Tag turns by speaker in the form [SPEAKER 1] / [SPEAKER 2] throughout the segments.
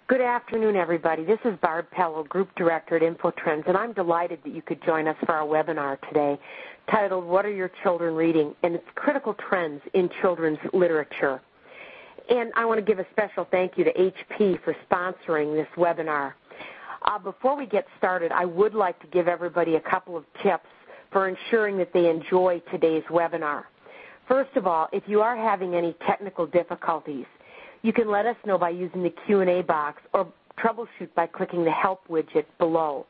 [SPEAKER 1] Good afternoon, everybody. This is Barb Pello, Group Director at InfoTrends, and I'm delighted that you could join us for our webinar today titled, What Are Your Children Reading? And it's Critical Trends in Children's Literature. And I want to give a special thank you to HP for sponsoring this webinar. Before we get started, I would like to give everybody a couple of tips for ensuring that they enjoy today's webinar. First of all, if you are having any technical difficulties, you can let us know by using the Q&A box or troubleshoot by clicking the Help widget below.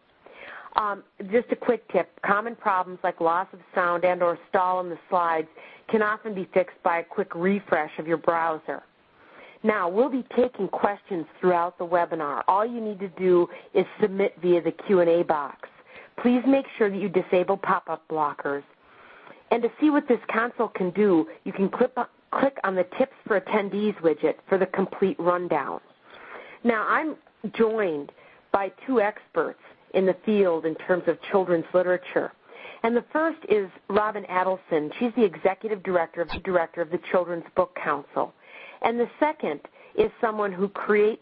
[SPEAKER 1] Just a quick tip, common problems like loss of sound and or stall in the slides can often be fixed by a quick refresh of your browser. Now, we'll be taking questions throughout the webinar. All you need to do is submit via the Q&A box. Please make sure that you disable pop-up blockers. And to see what this console can do, you can click on the Tips for Attendees widget for the complete rundown. Now, I'm joined by two experts in the field in terms of children's literature. And the first is Robin Adelson. She's the Executive Director of the Children's Book Council. And the second is someone who creates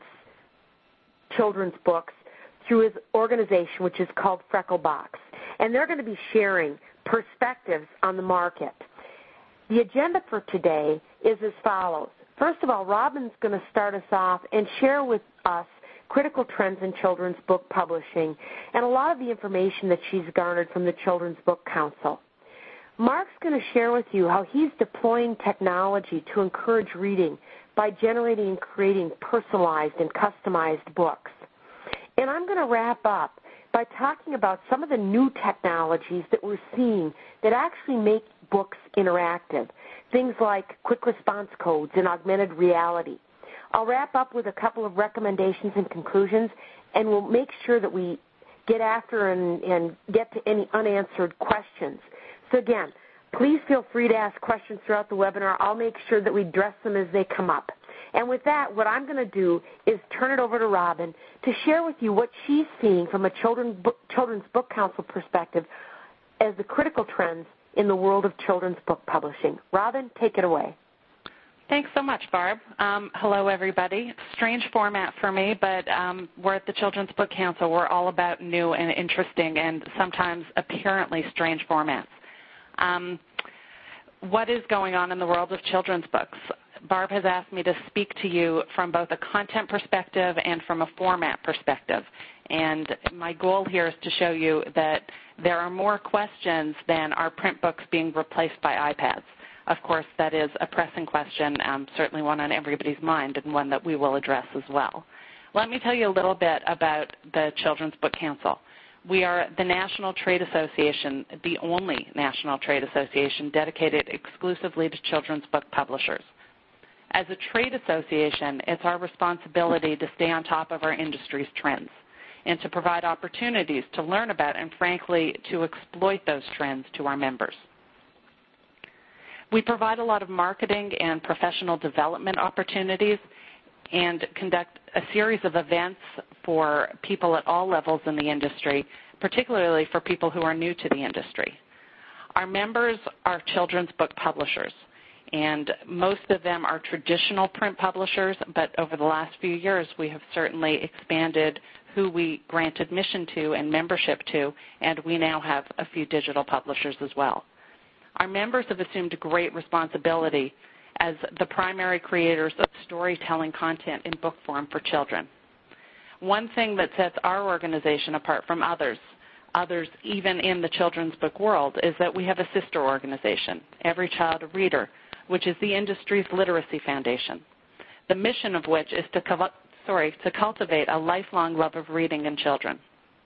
[SPEAKER 1] children's books through his organization, which is called Frecklebox. And they're going to be sharing perspectives on the market. The agenda for today is as follows. First of all, Robin's going to start us off and share with us critical trends in children's book publishing and a lot of the information that she's garnered from the Children's Book Council. Mark's going to share with you how he's deploying technology to encourage reading by generating and creating personalized and customized books. And I'm going to wrap up by talking about some of the new technologies that we're seeing that actually make books interactive, things like quick response codes and augmented reality. I'll wrap up with a couple of recommendations and conclusions, and we'll make sure that we get after and get to any unanswered questions. So again, please feel free to ask questions throughout the webinar. I'll make sure that we address them as they come up. And with that, what I'm going to do is turn it over to Robin to share with you what she's seeing from a Children's Book Council perspective as the critical trends in the world of children's book publishing. Robin, take it away.
[SPEAKER 2] Thanks so much, Barb. Hello, everybody. Strange format for me, but we're at the Children's Book Council. We're all about new and interesting and sometimes apparently strange formats. What is going on in the world of children's books? Barb has asked me to speak to you from both a content perspective and from a format perspective. And my goal here is to show you that there are more questions than are print books being replaced by iPads. Of course, that is a pressing question, certainly one on everybody's mind and one that we will address as well. Let me tell you a little bit about the Children's Book Council. We are the national trade association, the only national trade association dedicated exclusively to children's book publishers. As a trade association, it's our responsibility to stay on top of our industry's trends and to provide opportunities to learn about and, frankly, to exploit those trends to our members. We provide a lot of marketing and professional development opportunities and conduct a series of events for people at all levels in the industry, particularly for people who are new to the industry. Our members are children's book publishers, and most of them are traditional print publishers, but over the last few years we have certainly expanded who we grant admission to and membership to, and we now have a few digital publishers as well. Our members have assumed great responsibility as the primary creators of storytelling content in book form for children. One thing that sets our organization apart from others even in the children's book world, is that we have a sister organization, Every Child a Reader, which is the industry's literacy foundation, the mission of which is to cultivate a lifelong love of reading in children.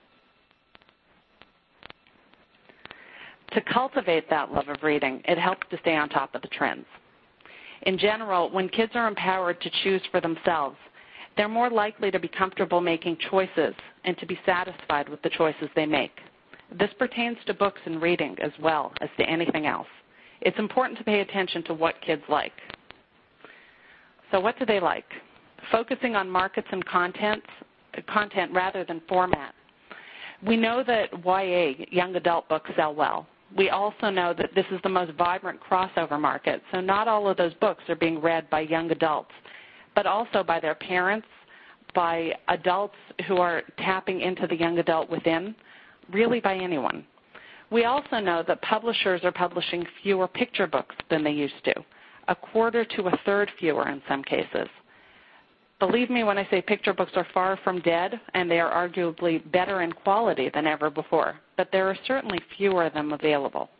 [SPEAKER 2] To cultivate that love of reading, it helps to stay on top of the trends. In general, when kids are empowered to choose for themselves, they're more likely to be comfortable making choices and to be satisfied with the choices they make. This pertains to books and reading as well as to anything else. It's important to pay attention to what kids like. So what do they like? Focusing on markets and content rather than format. We know that YA, young adult books, sell well. We also know that this is the most vibrant crossover market, so not all of those books are being read by young adults, but also by their parents, by adults who are tapping into the young adult within, really by anyone. We also know that publishers are publishing fewer picture books than they used to, a quarter to a third fewer in some cases. Believe me when I say picture books are far from dead, and they are arguably better in quality than ever before, but there are certainly fewer of them available.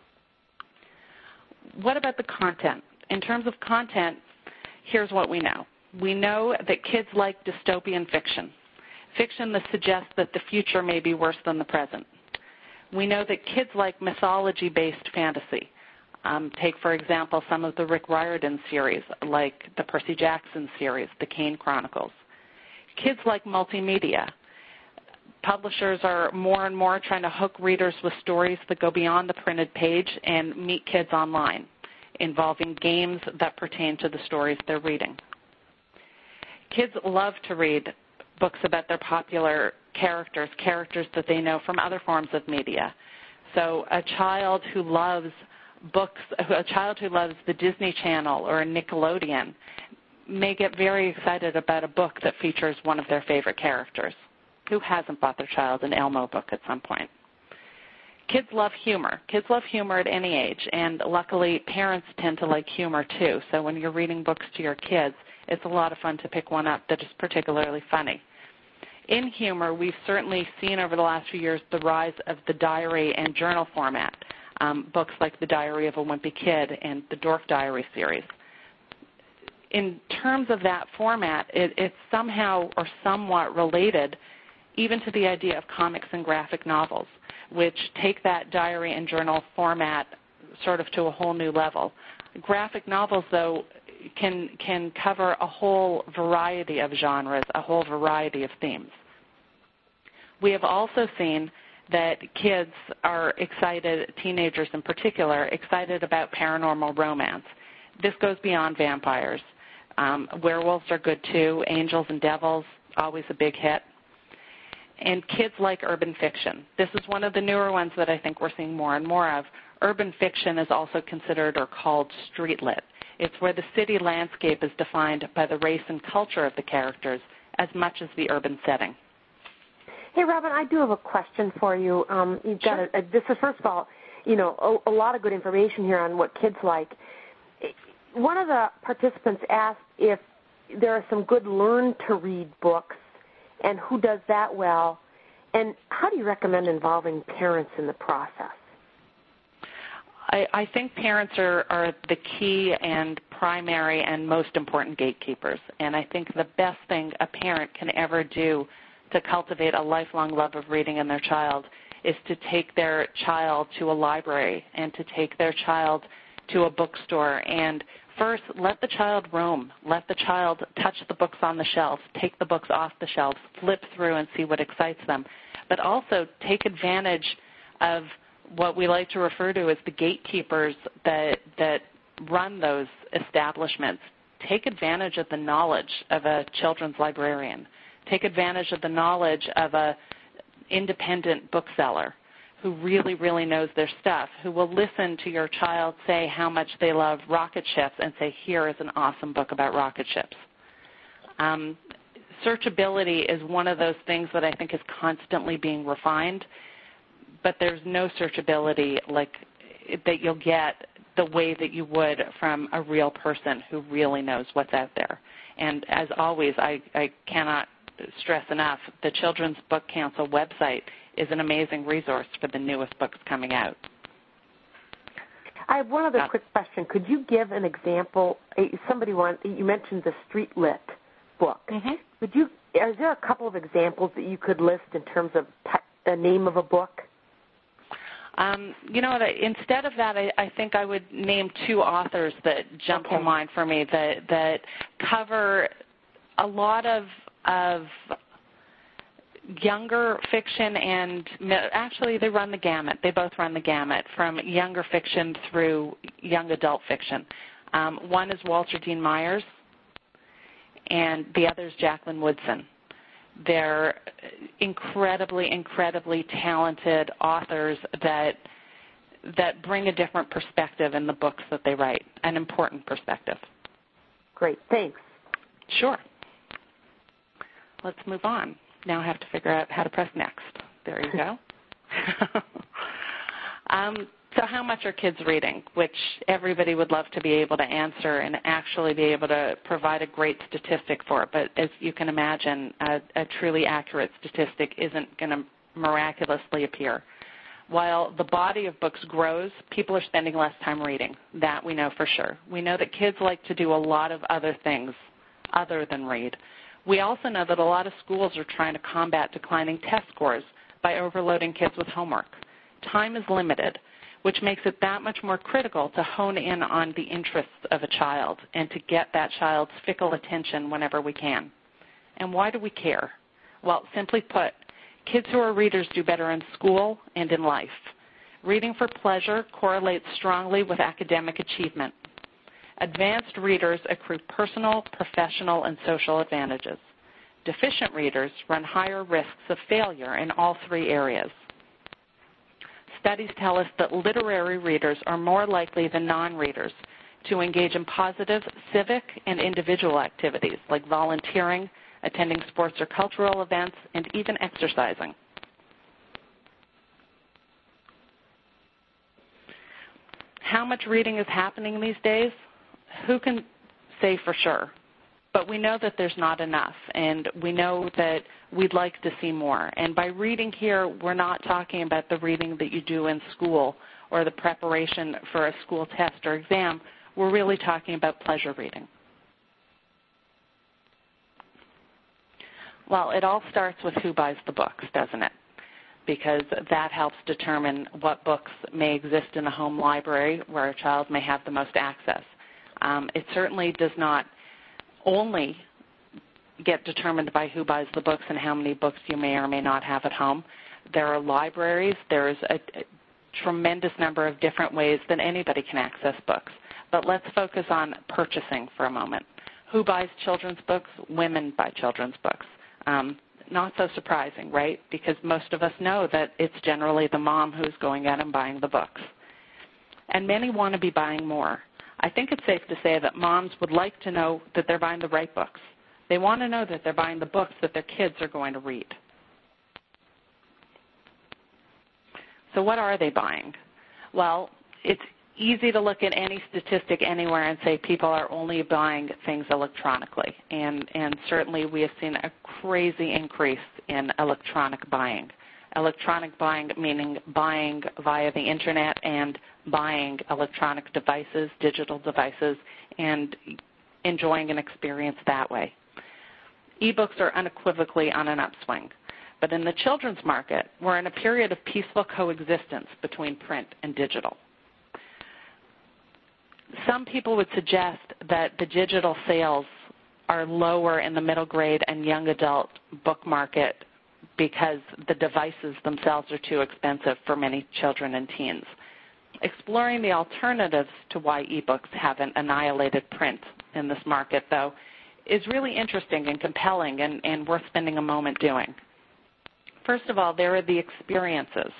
[SPEAKER 2] What about the content? In terms of content, here's what we know. We know that kids like dystopian fiction, fiction that suggests that the future may be worse than the present. We know that kids like mythology-based fantasy. Take, for example, some of the Rick Riordan series, like the Percy Jackson series, the Kane Chronicles. Kids like multimedia. Publishers are more and more trying to hook readers with stories that go beyond the printed page and meet kids online, involving games that pertain to the stories they're reading. Kids love to read books about their popular characters that they know from other forms of media. So a child who loves the Disney Channel or Nickelodeon may get very excited about a book that features one of their favorite characters. Who hasn't bought their child an Elmo book at some point? Kids love humor. Kids love humor at any age, and luckily parents tend to like humor too. So when you're reading books to your kids, it's a lot of fun to pick one up that is particularly funny. In humor, we've certainly seen over the last few years the rise of the diary and journal format, books like The Diary of a Wimpy Kid and the Dorf Diary series. In terms of that format, it's somehow or somewhat related even to the idea of comics and graphic novels, which take that diary and journal format sort of to a whole new level. Graphic novels, though, can cover a whole variety of genres, a whole variety of themes. We have also seen that kids are excited, teenagers in particular, excited about paranormal romance. This goes beyond vampires. Werewolves are good too. Angels and devils, always a big hit. And kids like urban fiction. This is one of the newer ones that I think we're seeing more and more of. Urban fiction is also considered or called street lit. It's where the city landscape is defined by the race and culture of the characters as much as the urban setting.
[SPEAKER 1] Hey, Robin, I do have a question for you. You've got this is, first of all, a lot of good information here on what kids like. One of the participants asked if there are some good learn-to-read books and who does that well, and how do you recommend involving parents in the process?
[SPEAKER 2] I think parents are the key and primary and most important gatekeepers, and I think the best thing a parent can ever do to cultivate a lifelong love of reading in their child is to take their child to a library and to take their child to a bookstore and first, let the child roam. Let the child touch the books on the shelves, take the books off the shelves, flip through and see what excites them. But also take advantage of what we like to refer to as the gatekeepers that run those establishments. Take advantage of the knowledge of a children's librarian. Take advantage of the knowledge of an independent bookseller who really, really knows their stuff, who will listen to your child say how much they love rocket ships and say, here is an awesome book about rocket ships. Searchability is one of those things that I think is constantly being refined, but there's no searchability like that you'll get the way that you would from a real person who really knows what's out there. And as always, I cannot stress enough, the Children's Book Council website is an amazing resource for the newest books coming out.
[SPEAKER 1] I have one other quick question. Could you give an example? You mentioned the street lit book. Mm-hmm. Are there a couple of examples that you could list in terms of the name of a book? Instead of that, I think I would name two authors that jump to mind for me that cover a lot of younger fiction and actually they run the gamut. They both run the gamut from younger fiction through young adult fiction. One is Walter Dean Myers and the other is Jacqueline Woodson. They're incredibly, incredibly talented authors that bring a different perspective in the books that they write, an important perspective. Great. Thanks.
[SPEAKER 2] Sure. let's move on. Now I have to figure out how to press next. There you go. So how much are kids reading, which everybody would love to be able to answer and actually be able to provide a great statistic for. But as you can imagine, a truly accurate statistic isn't going to miraculously appear. While the body of books grows, people are spending less time reading. That we know for sure. We know that kids like to do a lot of other things other than read. We also know that a lot of schools are trying to combat declining test scores by overloading kids with homework. Time is limited, which makes it that much more critical to hone in on the interests of a child and to get that child's fickle attention whenever we can. And why do we care? Well, simply put, kids who are readers do better in school and in life. Reading for pleasure correlates strongly with academic achievement. Advanced readers accrue personal, professional, and social advantages. Deficient readers run higher risks of failure in all three areas. Studies tell us that literary readers are more likely than non-readers to engage in positive civic and individual activities like volunteering, attending sports or cultural events, and even exercising. How much reading is happening these days? Who can say for sure? But we know that there's not enough, and we know that we'd like to see more. And by reading here, we're not talking about the reading that you do in school or the preparation for a school test or exam. We're really talking about pleasure reading. Well, it all starts with who buys the books, doesn't it? Because that helps determine what books may exist in a home library where a child may have the most access. It certainly does not only get determined by who buys the books and how many books you may or may not have at home. There are libraries. There's a tremendous number of different ways that anybody can access books. But let's focus on purchasing for a moment. Who buys children's books? Women buy children's books. Not so surprising, right? Because most of us know that it's generally the mom who's going out and buying the books. And many want to be buying more. I think it's safe to say that moms would like to know that they're buying the right books. They want to know that they're buying the books that their kids are going to read. So what are they buying? Well, it's easy to look at any statistic anywhere and say people are only buying things electronically. And certainly we have seen a crazy increase in electronic buying. Electronic buying meaning buying via the Internet and buying electronic devices, digital devices, and enjoying an experience that way. E-books are unequivocally on an upswing. But in the children's market, we're in a period of peaceful coexistence between print and digital. Some people would suggest that the digital sales are lower in the middle grade and young adult book market because the devices themselves are too expensive for many children and teens. Exploring the alternatives to why e-books haven't annihilated print in this market, though, is really interesting and compelling and worth spending a moment doing. First of all, there are the experiences.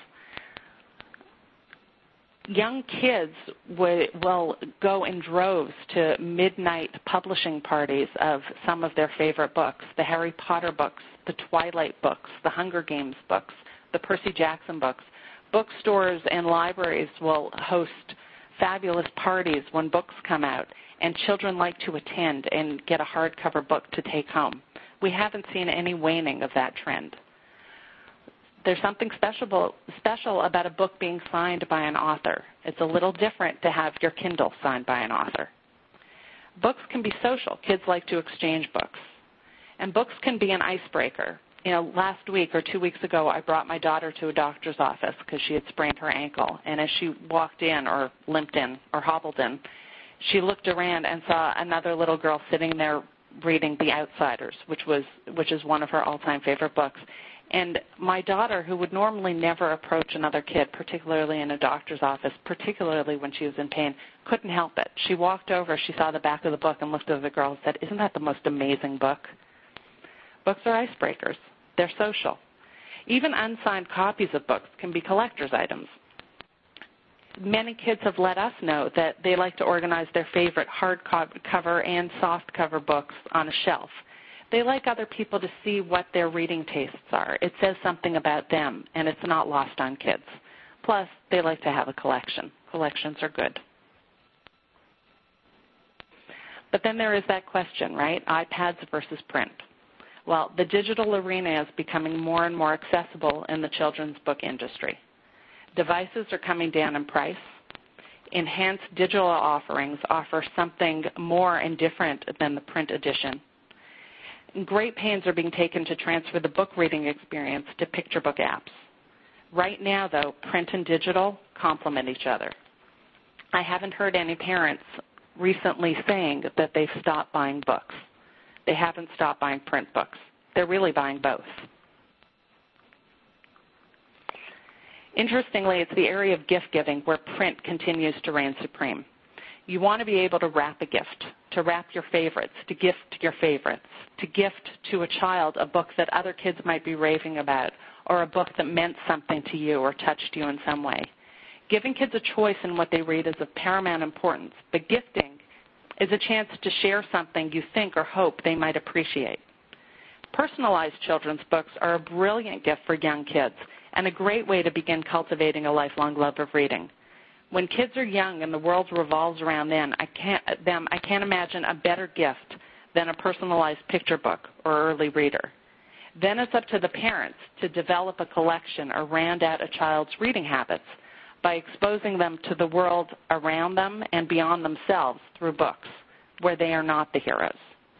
[SPEAKER 2] Young kids will go in droves to midnight publishing parties of some of their favorite books, the Harry Potter books, the Twilight books, the Hunger Games books, the Percy Jackson books. Bookstores and libraries will host fabulous parties when books come out, and children like to attend and get a hardcover book to take home. We haven't seen any waning of that trend. There's something special about a book being signed by an author. It's a little different to have your Kindle signed by an author. Books can be social. Kids like to exchange books. And books can be an icebreaker. You know, last week or 2 weeks ago, I brought my daughter to a doctor's office because she had sprained her ankle. And as she walked in or limped in or hobbled in, she looked around and saw another little girl sitting there reading The Outsiders, which is one of her all-time favorite books. And my daughter, who would normally never approach another kid, particularly in a doctor's office, particularly when she was in pain, couldn't help it. She walked over, she saw the back of the book and looked at the girl and said, "Isn't that the most amazing book?" Books are icebreakers. They're social. Even unsigned copies of books can be collector's items. Many kids have let us know that they like to organize their favorite hardcover and softcover books on a shelf. They like other people to see what their reading tastes are. It says something about them, and it's not lost on kids. Plus, they like to have a collection. Collections are good. But then there is that question, right? iPads versus print. Well, the digital arena is becoming more and more accessible in the children's book industry. Devices are coming down in price. Enhanced digital offerings offer something more and different than the print edition. Great pains are being taken to transfer the book reading experience to picture book apps. Right now, though, print and digital complement each other. I haven't heard any parents recently saying that they've stopped buying books. They haven't stopped buying print books. They're really buying both. Interestingly, it's the area of gift giving where print continues to reign supreme. You want to be able to wrap a gift, to wrap your favorites, to gift your favorites, to gift to a child a book that other kids might be raving about, or a book that meant something to you or touched you in some way. Giving kids a choice in what they read is of paramount importance, but gifting is a chance to share something you think or hope they might appreciate. Personalized children's books are a brilliant gift for young kids and a great way to begin cultivating a lifelong love of reading. When kids are young and the world revolves around them, I can't imagine a better gift than a personalized picture book or early reader. Then it's up to the parents to develop a collection or round out a child's reading habits by exposing them to the world around them and beyond themselves through books where they are not the heroes.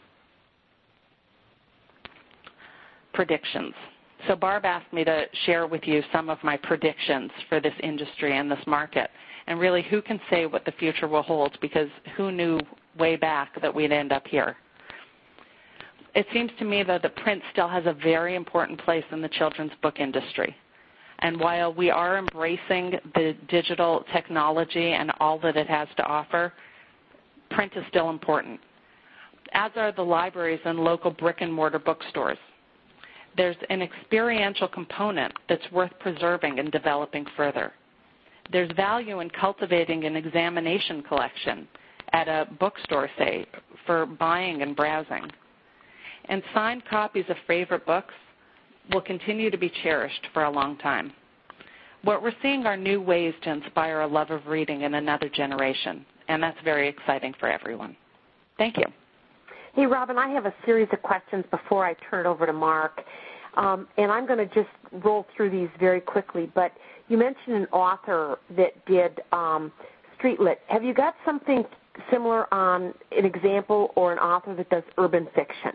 [SPEAKER 2] Predictions. So Barb asked me to share with you some of my predictions for this industry and this market. And really, who can say what the future will hold, because who knew way back that we'd end up here? It seems to me, though, that print still has a very important place in the children's book industry. And while we are embracing the digital technology and all that it has to offer, print is still important, as are the libraries and local brick-and-mortar bookstores. There's an experiential component that's worth preserving and developing further. There's value in cultivating an examination collection at a bookstore, say, for buying and browsing. And signed copies of favorite books will continue to be cherished for a long time. What we're seeing are new ways to inspire a love of reading in another generation, and that's very exciting for everyone. Thank you.
[SPEAKER 1] Hey, Robin, I have a series of questions before I turn it over to Mark, and I'm going to just roll through these very quickly. But you mentioned an author that did street lit. Have you got something similar on an example or an author that does urban fiction?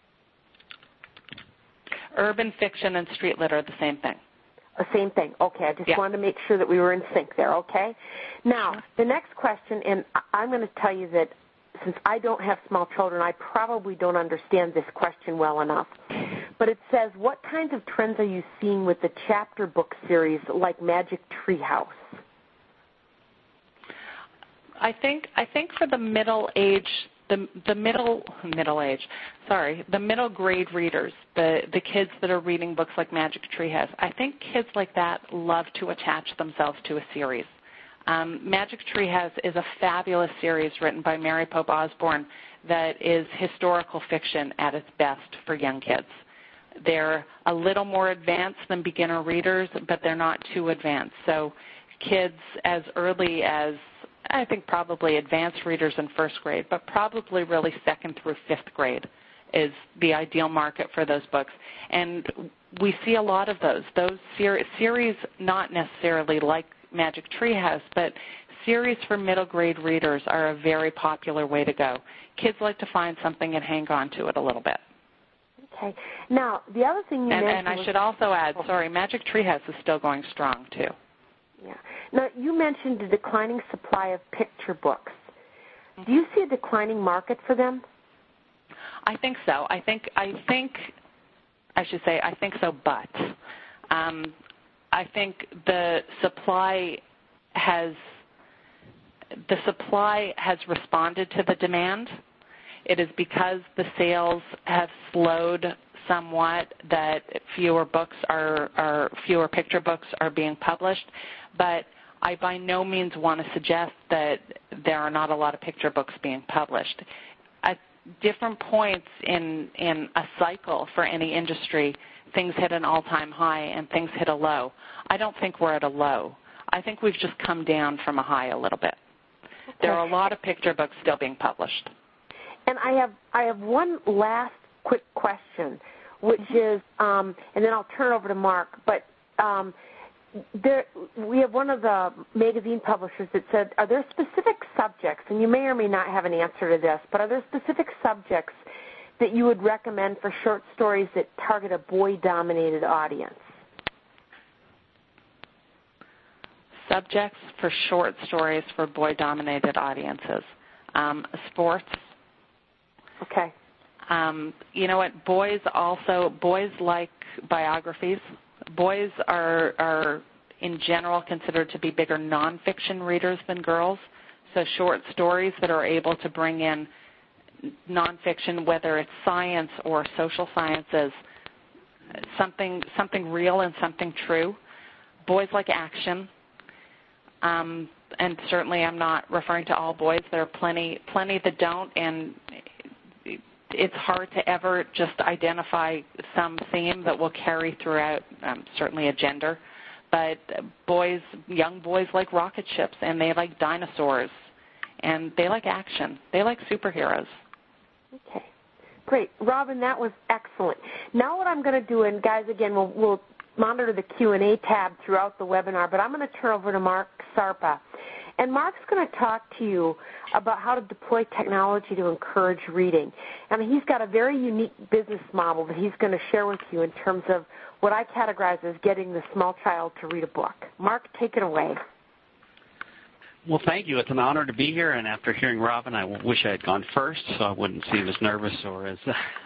[SPEAKER 2] Urban fiction and street lit are the same thing.
[SPEAKER 1] Same thing. Okay, I just wanted to make sure that we were in sync there, okay? Now, the next question, and I'm going to tell you that since I don't have small children, I probably don't understand this question well enough. But it says, what kinds of trends are you seeing with the chapter book series like Magic Tree House?
[SPEAKER 2] I think for the middle grade readers, the kids that are reading books like Magic Tree House, I think kids like that love to attach themselves to a series. Magic Tree House is a fabulous series written by Mary Pope Osborne that is historical fiction at its best for young kids. They're a little more advanced than beginner readers, but they're not too advanced. So kids as early as, I think, probably advanced readers in first grade, but probably really second through fifth grade is the ideal market for those books. And we see a lot of those. Those series, not necessarily like Magic Tree House, but series for middle grade readers are a very popular way to go. Kids like to find something and hang on to it a little bit.
[SPEAKER 1] Okay. Now, the other thing you mentioned
[SPEAKER 2] and I should also add, Magic Tree House is still going strong, too.
[SPEAKER 1] Yeah. Now, you mentioned the declining supply of picture books. Do you see a declining market for them?
[SPEAKER 2] I think so. I think so, but I think the supply has responded to the demand. It is because the sales have slowed somewhat that fewer picture books are being published, but I by no means want to suggest that there are not a lot of picture books being published. different points in a cycle for any industry, things hit an all-time high and things hit a low. I don't think we're at a low. I think we've just come down from a high a little bit. Okay. There are a lot of picture books still being published.
[SPEAKER 1] And I have one last quick question, which is, and then I'll turn it over to Mark, but we have one of the magazine publishers that said, are there specific subjects, and you may or may not have an answer to this, but are there specific subjects that you would recommend for short stories that target a boy-dominated audience?
[SPEAKER 2] Subjects for short stories for boy-dominated audiences. Sports.
[SPEAKER 1] Okay.
[SPEAKER 2] You know what? Boys like biographies. Boys are in general considered to be bigger nonfiction readers than girls. So short stories that are able to bring in nonfiction, whether it's science or social sciences, something real and something true. Boys like action. And certainly I'm not referring to all boys. There are plenty that don't, and it's hard to ever just identify some theme that will carry throughout, certainly a gender. But young boys like rocket ships, and they like dinosaurs, and they like action. They like superheroes.
[SPEAKER 1] Okay, great. Robin, that was excellent. Now what I'm going to do, and guys, again, we'll monitor the Q&A tab throughout the webinar, but I'm going to turn over to Mark Sarpa. And Mark's going to talk to you about how to deploy technology to encourage reading. And he's got a very unique business model that he's going to share with you in terms of what I categorize as getting the small child to read a book. Mark, take it away.
[SPEAKER 3] Well, thank you. It's an honor to be here, and after hearing Robin, I wish I had gone first so I wouldn't seem as nervous or as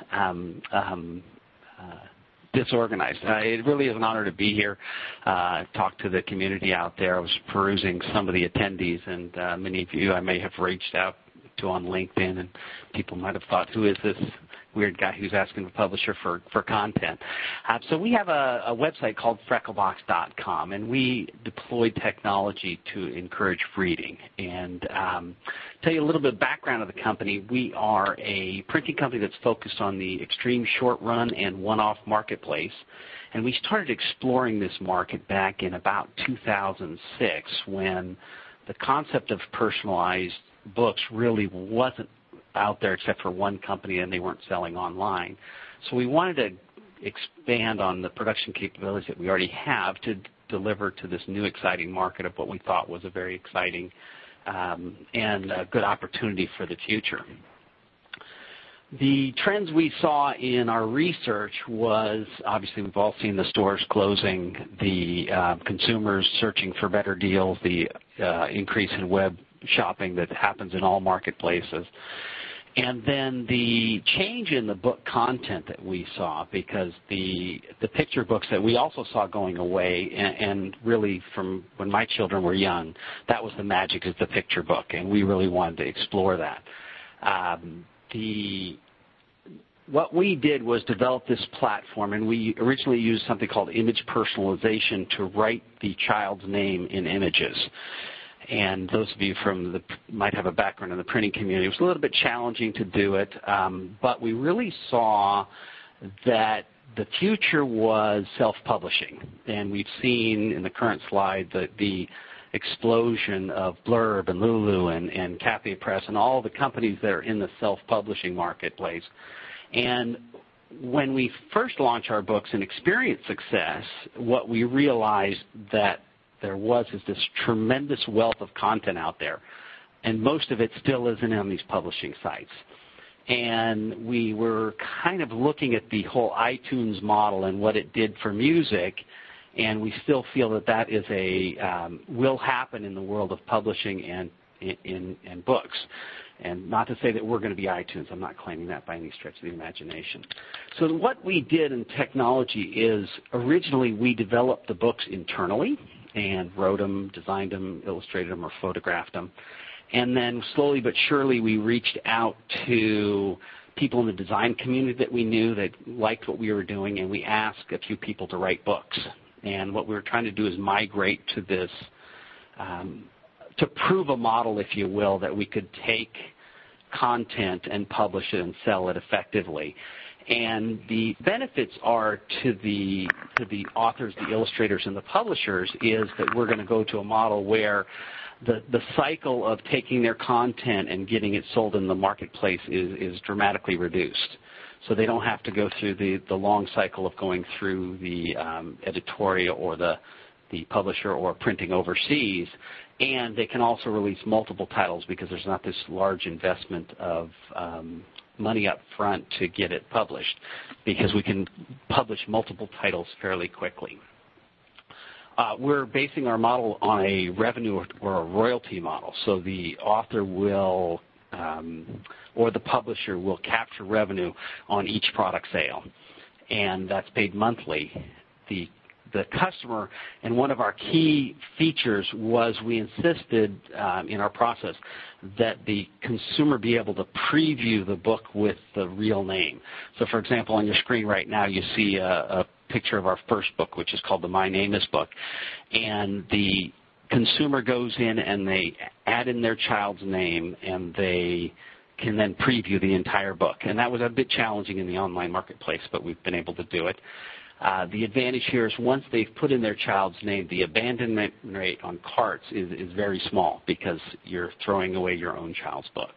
[SPEAKER 3] disorganized. It really is an honor to be here, talk to the community out there. I was perusing some of the attendees, and many of you I may have reached out to on LinkedIn, and people might have thought, who is this weird guy who's asking the publisher for content? So we have a website called Frecklebox.com, and we deploy technology to encourage reading. And tell you a little bit of background of the company. We are a printing company that's focused on the extreme short run and one-off marketplace. And we started exploring this market back in about 2006 when the concept of personalized books really wasn't out there except for one company, and they weren't selling online. So we wanted to expand on the production capabilities that we already have to deliver to this new exciting market of what we thought was a very exciting and a good opportunity for the future. The trends we saw in our research was, obviously we've all seen the stores closing, the consumers searching for better deals, the increase in web shopping that happens in all marketplaces. And then the change in the book content that we saw, because the picture books that we also saw going away, and really from when my children were young, that was the magic of the picture book, and we really wanted to explore that. What we did was develop this platform, and we originally used something called image personalization to write the child's name in images. And those of you might have a background in the printing community, it was a little bit challenging to do it, but we really saw that the future was self-publishing. And we've seen in the current slide the explosion of Blurb and Lulu and Cafe Press and all the companies that are in the self-publishing marketplace. And when we first launched our books and experienced success, what we realized that there is this tremendous wealth of content out there, and most of it still isn't on these publishing sites. And we were kind of looking at the whole iTunes model and what it did for music, and we still feel that is will happen in the world of publishing and in books. And not to say that we're going to be iTunes. I'm not claiming that by any stretch of the imagination. So what we did in technology is originally we developed the books internally and wrote them, designed them, illustrated them, or photographed them. And then slowly but surely we reached out to people in the design community that we knew that liked what we were doing, and we asked a few people to write books. And what we were trying to do is migrate to this, to prove a model, if you will, that we could take content and publish it and sell it effectively. And the benefits are to the authors, the illustrators, and the publishers is that we're going to go to a model where the cycle of taking their content and getting it sold in the marketplace is dramatically reduced. So they don't have to go through the long cycle of going through the editorial or the publisher or printing overseas. And they can also release multiple titles because there's not this large investment of money up front to get it published, because we can publish multiple titles fairly quickly. We're basing our model on a revenue or a royalty model. So the author will or the publisher will capture revenue on each product sale, and that's paid monthly. The customer, and one of our key features was we insisted in our process that the consumer be able to preview the book with the real name. So, for example, on your screen right now you see a picture of our first book, which is called the My Name Is book, and the consumer goes in and they add in their child's name, and they can then preview the entire book. And that was a bit challenging in the online marketplace, but we've been able to do it. The advantage here is once they've put in their child's name, the abandonment rate on carts is very small because you're throwing away your own child's book.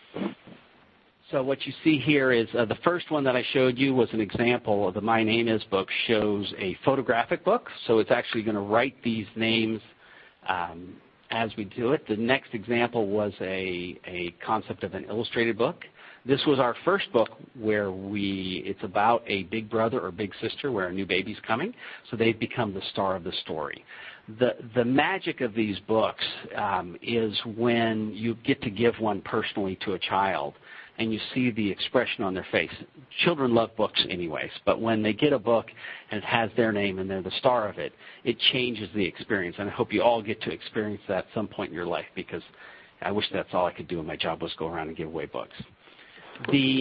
[SPEAKER 3] So what you see here is the first one that I showed you was an example of the My Name Is book, shows a photographic book. So it's actually going to write these names as we do it. The next example was a concept of an illustrated book. This was our first book where it's about a big brother or big sister where a new baby's coming, so they've become the star of the story. The magic of these books is when you get to give one personally to a child and you see the expression on their face. Children love books anyways, but when they get a book and it has their name and they're the star of it, it changes the experience. And I hope you all get to experience that at some point in your life, because I wish that's all I could do when my job was go around and give away books. The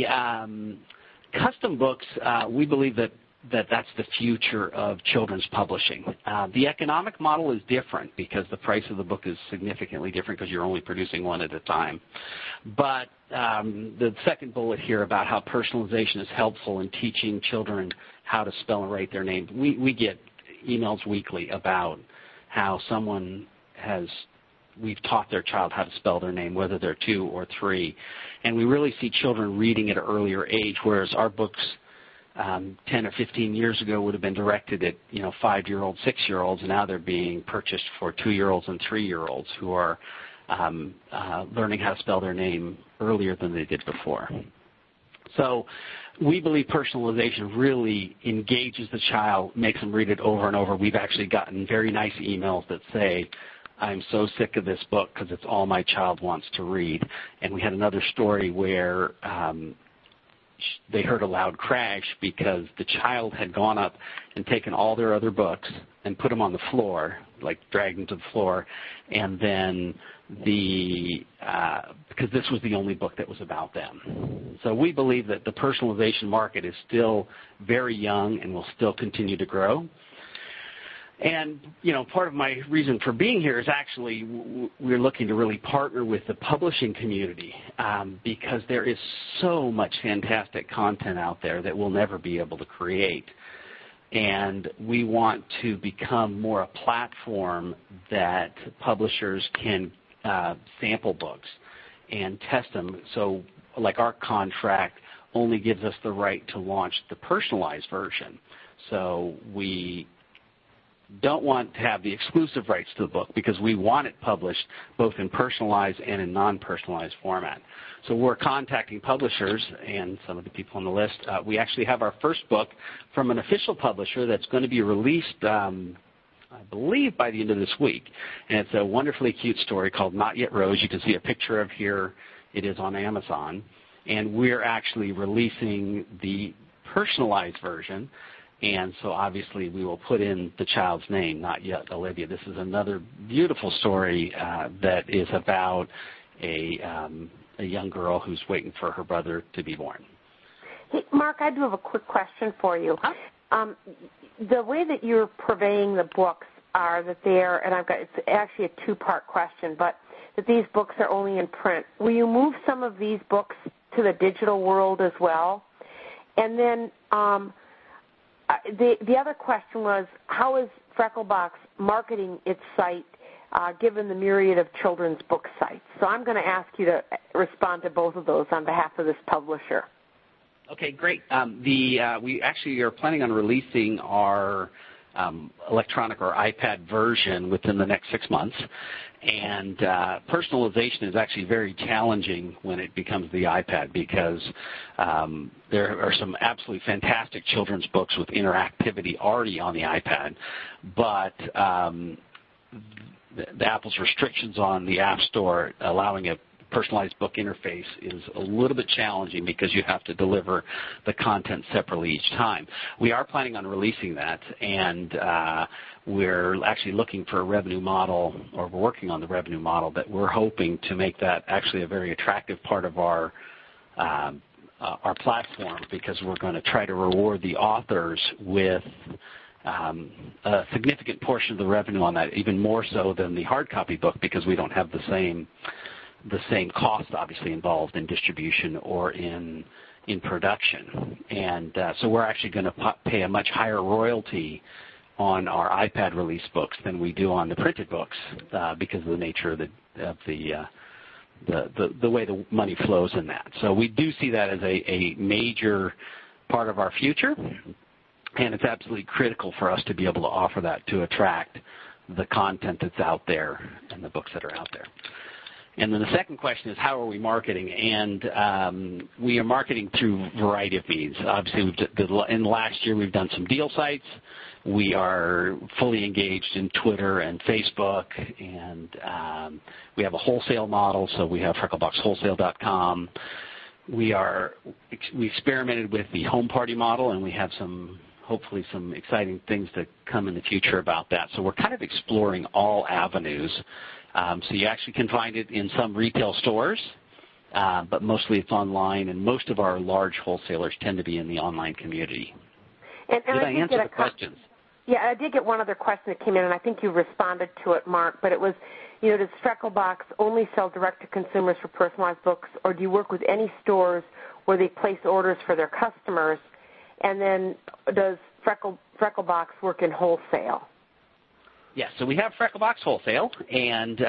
[SPEAKER 3] custom books, we believe that's the future of children's publishing. The economic model is different because the price of the book is significantly different because you're only producing one at a time. But the second bullet here about how personalization is helpful in teaching children how to spell and write their name, we get emails weekly about how we've taught their child how to spell their name, whether they're 2 or 3. And we really see children reading at an earlier age, whereas our books 10 or 15 years ago would have been directed at 5-year-olds, 6-year-olds, and now they're being purchased for 2-year-olds and 3-year-olds who are learning how to spell their name earlier than they did before. So we believe personalization really engages the child, makes them read it over and over. We've actually gotten very nice emails that say, I'm so sick of this book because it's all my child wants to read. And we had another story where they heard a loud crash because the child had gone up and taken all their other books and put them on the floor, like dragged them to the floor, and then because this was the only book that was about them. So we believe that the personalization market is still very young and will still continue to grow. And, part of my reason for being here is actually we're looking to really partner with the publishing community because there is so much fantastic content out there that we'll never be able to create. And we want to become more a platform that publishers can sample books and test them. So, like our contract only gives us the right to launch the personalized version. So we don't want to have the exclusive rights to the book because we want it published both in personalized and in non-personalized format. So we're contacting publishers and some of the people on the list. We actually have our first book from an official publisher that's going to be released, I believe, by the end of this week. And it's a wonderfully cute story called Not Yet Rose. You can see a picture of here. It is on Amazon. And we're actually releasing the personalized version. And so obviously we will put in the child's name, Not Yet Olivia. This is another beautiful story that is about a young girl who's waiting for her brother to be born.
[SPEAKER 1] Hey, Mark, I do have a quick question for you. Huh? The way that you're purveying the books are that they're, and it's actually a 2-part question, but that these books are only in print. Will you move some of these books to the digital world as well? And then the other question was, how is Frecklebox marketing its site given the myriad of children's book sites? So I'm going to ask you to respond to both of those on behalf of this publisher.
[SPEAKER 3] Okay, great. We actually are planning on releasing our electronic or iPad version within the next 6 months. And personalization is actually very challenging when it becomes the iPad because there are some absolutely fantastic children's books with interactivity already on the iPad, but the Apple's restrictions on the App Store allowing a personalized book interface is a little bit challenging because you have to deliver the content separately each time. We are planning on releasing that, and we're actually looking for a revenue model, or we're working on the revenue model that we're hoping to make that actually a very attractive part of our platform, because we're going to try to reward the authors with a significant portion of the revenue on that, even more so than the hard copy book, because we don't have the same cost obviously involved in distribution or in production. And so we're actually going to pay a much higher royalty on our iPad release books than we do on the printed books because of the nature of the way the money flows in that. So we do see that as a major part of our future, and it's absolutely critical for us to be able to offer that to attract the content that's out there and the books that are out there. And then the second question is, how are we marketing? And we are marketing through a variety of means. Obviously, in the last year, we've done some deal sites. We are fully engaged in Twitter and Facebook, and we have a wholesale model, so we have FreckleboxWholesale.com. We experimented with the home party model, and we have hopefully some exciting things to come in the future about that. So we're kind of exploring all avenues. So you actually can find it in some retail stores, but mostly it's online, and most of our large wholesalers tend to be in the online community.
[SPEAKER 1] And
[SPEAKER 3] did I answer the questions?
[SPEAKER 1] Yeah, I did get one other question that came in, and I think you responded to it, Mark, but it was, does Frecklebox only sell direct to consumers for personalized books, or do you work with any stores where they place orders for their customers? And then does Frecklebox work in wholesale?
[SPEAKER 3] Yes, so we have Frecklebox Wholesale, and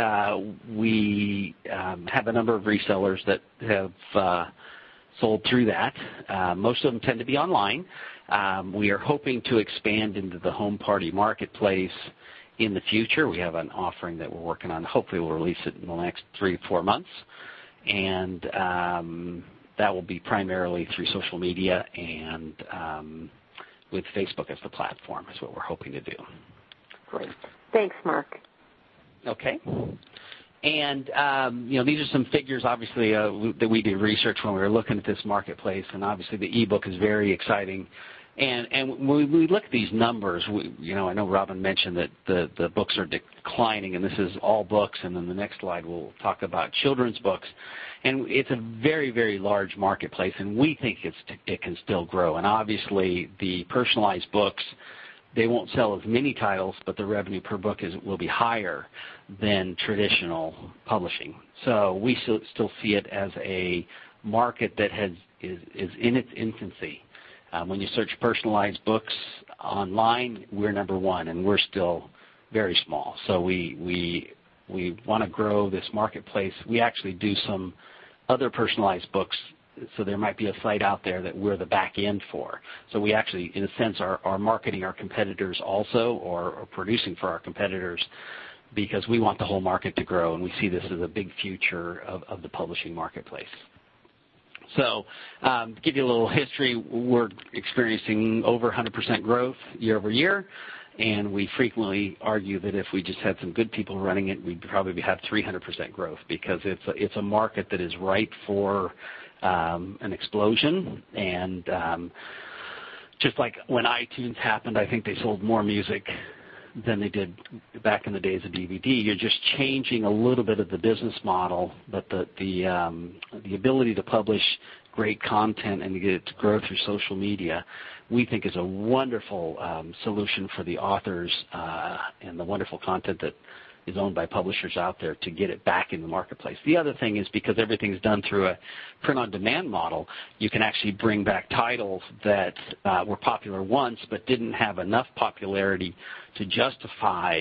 [SPEAKER 3] we have a number of resellers that have sold through that. Most of them tend to be online. We are hoping to expand into the home party marketplace in the future. We have an offering that we're working on. Hopefully we'll release it in the next 3 to 4 months, and that will be primarily through social media and with Facebook as the platform is what we're hoping to do.
[SPEAKER 1] Great. Thanks, Mark.
[SPEAKER 3] Okay. And, these are some figures, obviously, that we did research when we were looking at this marketplace, and obviously the e-book is very exciting. And when we look at these numbers, I know Robin mentioned that the books are declining, and this is all books, and then the next slide we'll talk about children's books. And it's a very, very large marketplace, and we think it can still grow. And obviously the personalized books, they won't sell as many titles, but the revenue per book will be higher than traditional publishing. So we still see it as a market that is in its infancy. When you search personalized books online, we're number one, and we're still very small. So we want to grow this marketplace. We actually do some other personalized books, so there might be a site out there that we're the back end for. So we actually, in a sense, are marketing our competitors also, or producing for our competitors, because we want the whole market to grow, and we see this as a big future of the publishing marketplace. So to give you a little history, we're experiencing over 100% growth year over year, and we frequently argue that if we just had some good people running it, we'd probably have 300% growth, because it's a market that is ripe for an explosion. And just like when iTunes happened, I think they sold more music than they did back in the days of DVD. You're just changing a little bit of the business model, but the ability to publish great content and to get it to grow through social media, we think is a wonderful solution for the authors and the wonderful content that is owned by publishers out there to get it back in the marketplace. The other thing is because everything's done through a print-on-demand model, you can actually bring back titles that were popular once but didn't have enough popularity to justify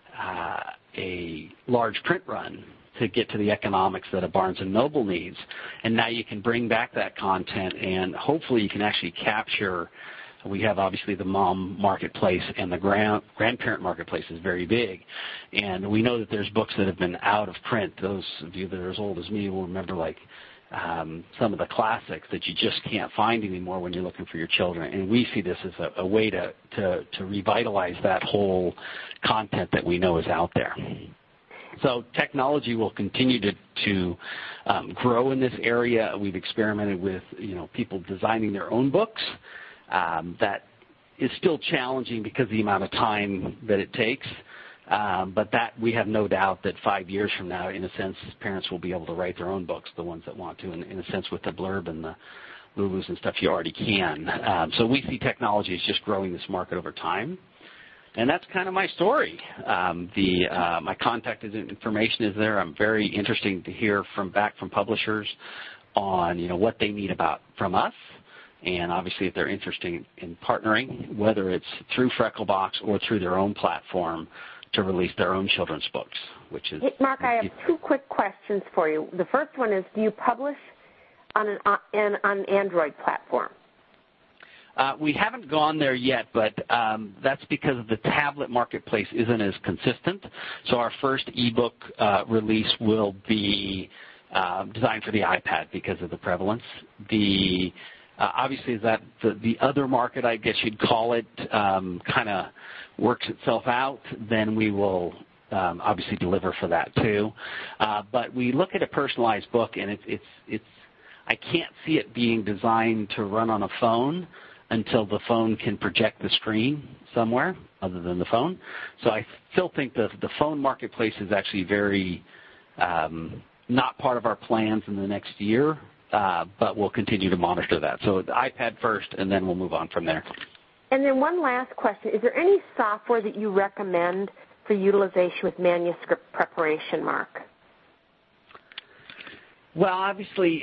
[SPEAKER 3] a large print run to get to the economics that a Barnes & Noble needs. And now you can bring back that content, and hopefully you can actually capture. We have obviously the mom marketplace, and the grandparent marketplace is very big. And we know that there's books that have been out of print. Those of you that are as old as me will remember some of the classics that you just can't find anymore when you're looking for your children. And we see this as a way to revitalize that whole content that we know is out there. So technology will continue to grow in this area. We've experimented with people designing their own books. That is still challenging because of the amount of time that it takes. But that we have no doubt that 5 years from now, in a sense, parents will be able to write their own books, the ones that want to. In a sense, with the blurb and the Lulus and stuff, you already can. So we see technology as just growing this market over time. And that's kind of my story. My contact information is there. I'm very interested to hear back from publishers on what they need from us, and obviously if they're interested in partnering, whether it's through Frecklebox or through their own platform to release their own children's books.
[SPEAKER 1] Hey, Mark, I have two quick questions for you. The first one is, do you publish on an Android platform?
[SPEAKER 3] We haven't gone there yet, but that's because the tablet marketplace isn't as consistent. So our first ebook release will be designed for the iPad because of the prevalence. Obviously, that the other market, I guess you'd call it, kind of works itself out, then we will obviously deliver for that too. But we look at a personalized book, and I can't see it being designed to run on a phone until the phone can project the screen somewhere other than the phone. So I still think the phone marketplace is actually very not part of our plans in the next year, but we'll continue to monitor that. So the iPad first, and then we'll move on from there.
[SPEAKER 1] And then one last question. Is there any software that you recommend for utilization with manuscript preparation, Mark?
[SPEAKER 3] Well, obviously,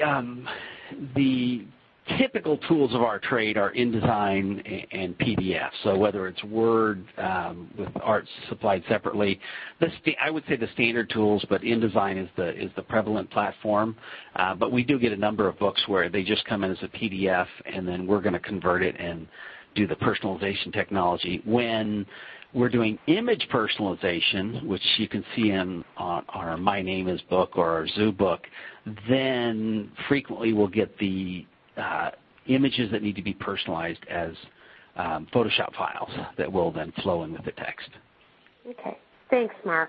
[SPEAKER 3] the typical tools of our trade are InDesign and PDF. So whether it's Word with art supplied separately, I would say the standard tools, but InDesign is the prevalent platform. But we do get a number of books where they just come in as a PDF, and then we're going to convert it and do the personalization technology. When we're doing image personalization, which you can see on our My Name Is book or our Zoo book, then frequently we'll get the images that need to be personalized as Photoshop files that will then flow in with the text.
[SPEAKER 1] Okay. Thanks, Mark.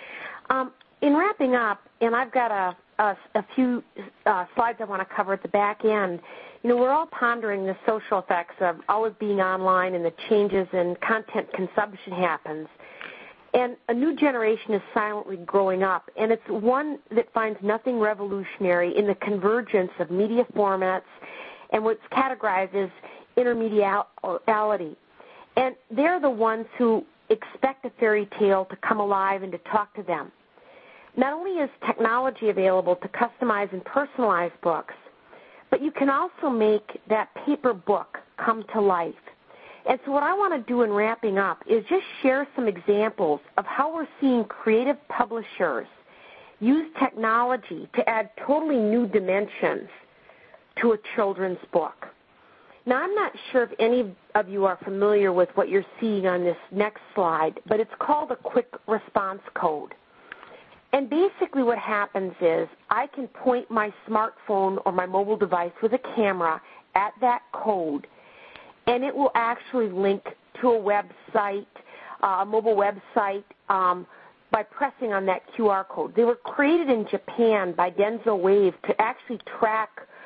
[SPEAKER 1] In wrapping up, and I've got a few slides I want to cover at the back end, we're all pondering the social effects of always being online and the changes in content consumption happens. And a new generation is silently growing up, and it's one that finds nothing revolutionary in the convergence of media formats and what's categorized as intermediality. And they're the ones who expect a fairy tale to come alive and to talk to them. Not only is technology available to customize and personalize books, but you can also make that paper book come to life. And so what I want to do in wrapping up is just share some examples of how we're seeing creative publishers use technology to add totally new dimensions to a children's book. Now, I'm not sure if any of you are familiar with what you're seeing on this next slide, but it's called a quick response code. And basically what happens is I can point my smartphone or my mobile device with a camera at that code, and it will actually link to a website, a mobile website, by pressing on that QR code. They were created in Japan by Denso Wave to actually track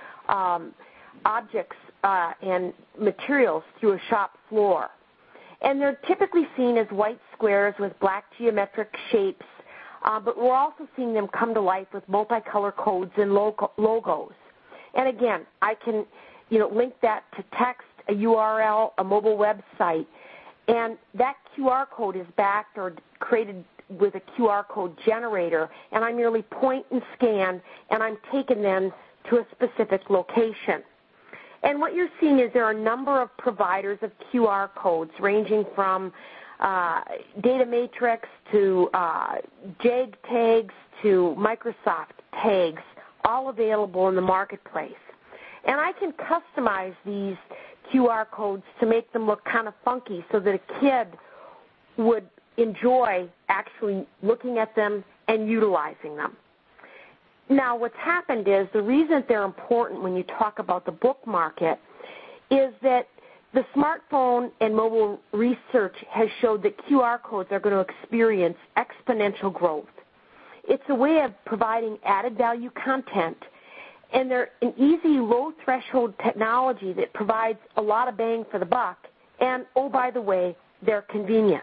[SPEAKER 1] objects and materials through a shop floor. And they're typically seen as white squares with black geometric shapes, but we're also seeing them come to life with multicolor codes and logos. And again, I can link that to text, a URL, a mobile website, and that QR code is backed or created with a QR code generator, and I merely point and scan, and I'm taken then to a specific location. And what you're seeing is there are a number of providers of QR codes ranging from Data Matrix to JAG tags to Microsoft tags, all available in the marketplace. And I can customize these QR codes to make them look kind of funky so that a kid would enjoy actually looking at them and utilizing them. Now, what's happened is the reason they're important when you talk about the book market is that the smartphone and mobile research has showed that QR codes are going to experience exponential growth. It's a way of providing added value content, and they're an easy, low-threshold technology that provides a lot of bang for the buck, and, oh, by the way, they're convenient.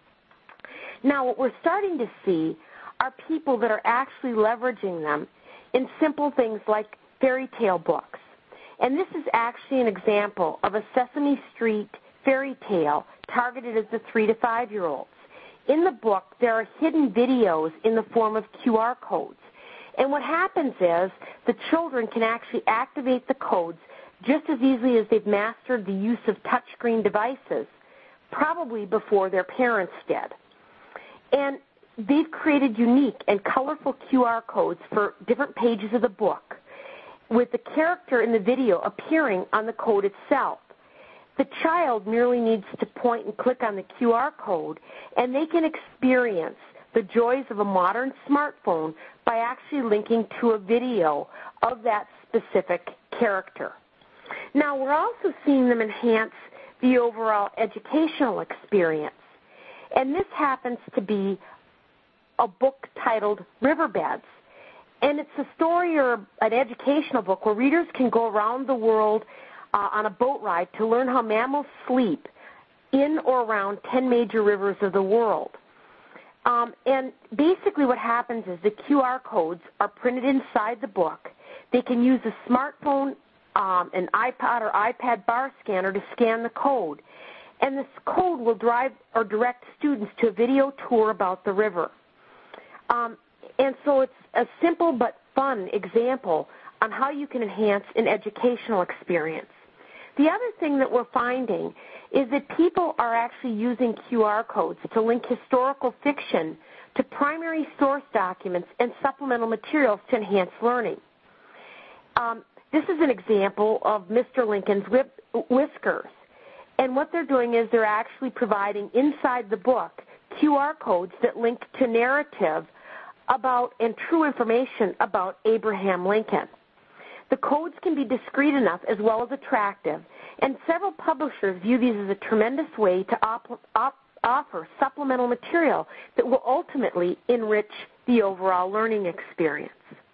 [SPEAKER 1] Now, what we're starting to see are people that are actually leveraging them in simple things like fairy tale books. And this is actually an example of a Sesame Street fairy tale targeted at the 3 to 5-year-olds. In the book, there are hidden videos in the form of QR codes. And what happens is the children can actually activate the codes just as easily as they've mastered the use of touchscreen devices, probably before their parents did. And they've created unique and colorful QR codes for different pages of the book, with the character in the video appearing on the code itself. The child merely needs to point and click on the QR code, and they can experience the joys of a modern smartphone by actually linking to a video of that specific character. Now, we're also seeing them enhance the overall educational experience, and this happens to be a book titled Riverbeds. And it's a story or an educational book where readers can go around the world on a boat ride to learn how mammals sleep in or around 10 major rivers of the world. And basically what happens is the QR codes are printed inside the book. They can use a smartphone, an iPod or iPad bar scanner to scan the code. And this code will drive or direct students to a video tour about the river. And so it's a simple but fun example on how you can enhance an educational experience. The other thing that we're finding is that people are actually using QR codes to link historical fiction to primary source documents and supplemental materials to enhance learning. This is an example of Mr. Lincoln's whiskers. And what they're doing is they're actually providing inside the book QR codes that link to narrative about and true information about Abraham Lincoln. The codes can be discreet enough as well as attractive, and several publishers view these as a tremendous way to offer supplemental material that will ultimately enrich the overall learning experience.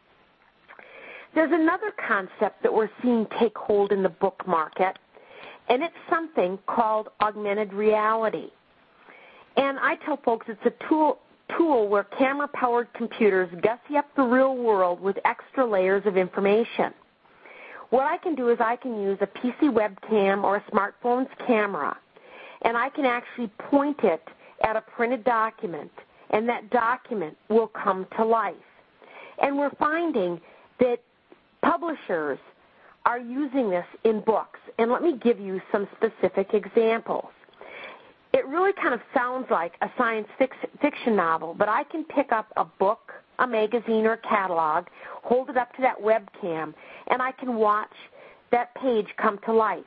[SPEAKER 1] There's another concept that we're seeing take hold in the book market, and it's something called augmented reality. And I tell folks it's a tool where camera-powered computers gussy up the real world with extra layers of information. What I can do is I can use a PC webcam or a smartphone's camera, and I can actually point it at a printed document, and that document will come to life. And we're finding that publishers are using this in books, and let me give you some specific examples. It really kind of sounds like a science fiction novel, but I can pick up a book, a magazine, or a catalog, hold it up to that webcam, and I can watch that page come to life.